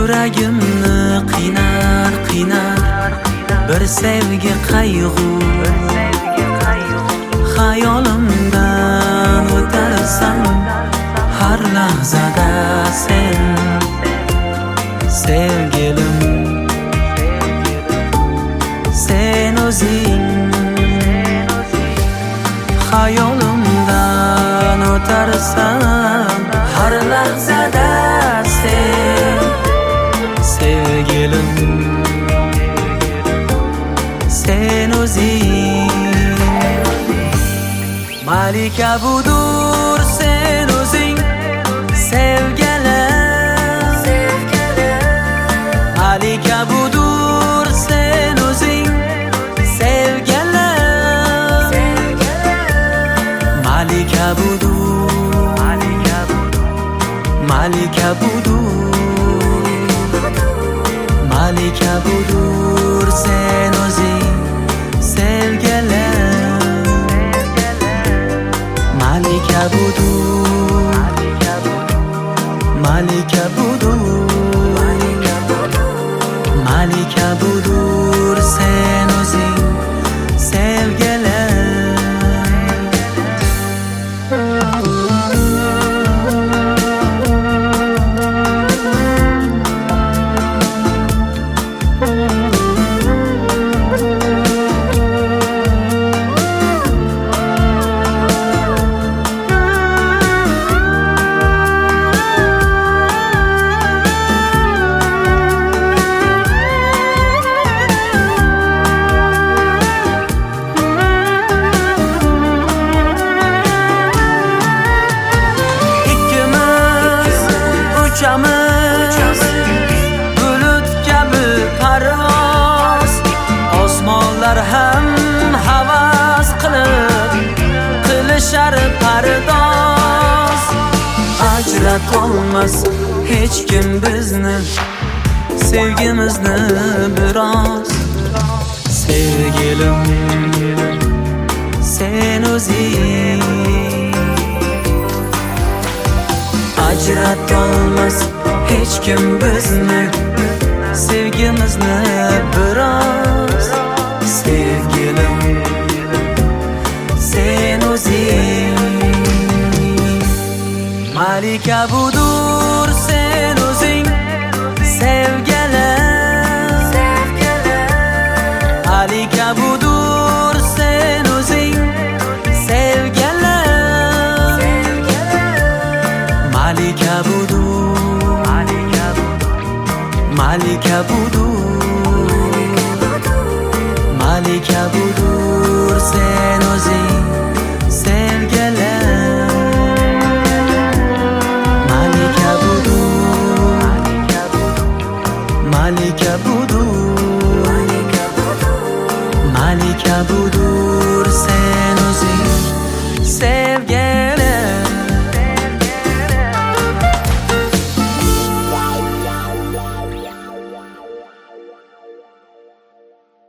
Yuragimni qiynar bir sevgi qayg'u. Xayolimdan o'tarsan har lahzada sen, sevgilim, sen o'zing. Xayolimdan o'tarsan har lahzada sen, sevgilim, sen o'zing. Malika budur sen o'zing, sevgilim. Malika budur sen o'zing, sevgilim. Malika budur, Malika budur, Malika budur sen o'zing, sevgilim. Malika budur, Malika budur, Malika budur sen o'zing, sevgilim. Bulut kabi parvoz, osmonlar ham havas qilishar pardoz. Ajratolmas hech kim bizni, sevgimizni biroz. Sevgilim, sen o'zing. Ajratolmas hech kim bizni, sevgimizni biroz. Sevgilim, sen o'zing. Malika budur sen o'zing, sevgilim. Malika budur sen o'zing, sevgilim. Malika budur, Malika budur,